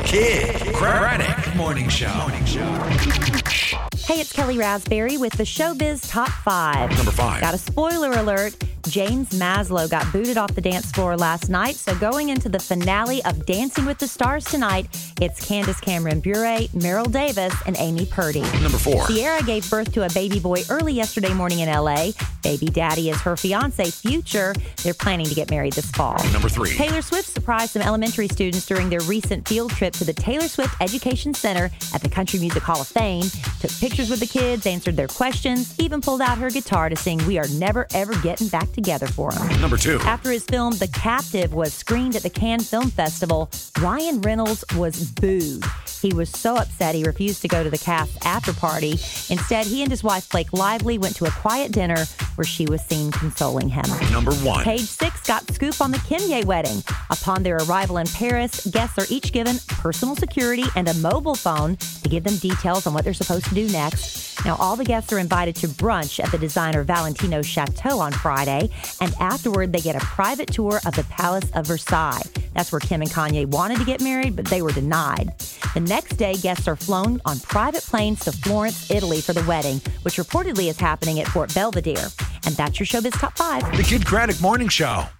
Kid Craddock Morning Show. Hey, it's Kelly Raspberry with the Showbiz Top 5. Number 5. Got a spoiler alert. James Maslow got booted off the dance floor last night. So going into the finale of Dancing with the Stars tonight, it's Candace Cameron Bure, Meryl Davis, and Amy Purdy. Number 4. Sierra gave birth to a baby boy early yesterday morning in L.A. Baby daddy is her fiancé, Future. They're planning to get married this fall. Number 3. Taylor Swift surprised some elementary students during their recent field trip to the Taylor Swift Education Center at the Country Music Hall of Fame. Took pictures with the kids, answered their questions, even pulled out her guitar to sing We Are Never Ever Getting Back Together for him. Number 2. After his film The Captive was screened at the Cannes Film Festival, Ryan Reynolds was booed. He was so upset he refused to go to the cast after party. Instead, he and his wife Blake Lively went to a quiet dinner where she was seen consoling him. Number 1. Page 6 got scoop on the Kanye wedding. Upon their arrival in Paris, guests are each given personal security and a mobile phone to give them details on what they're supposed to do next. Now, all the guests are invited to brunch at the designer Valentino's Chateau on Friday, and afterward, they get a private tour of the Palace of Versailles. That's where Kim and Kanye wanted to get married, but they were denied. The next day, guests are flown on private planes to Florence, Italy for the wedding, which reportedly is happening at Fort Belvedere. And that's your Showbiz Top 5. The Kid Craddock Morning Show.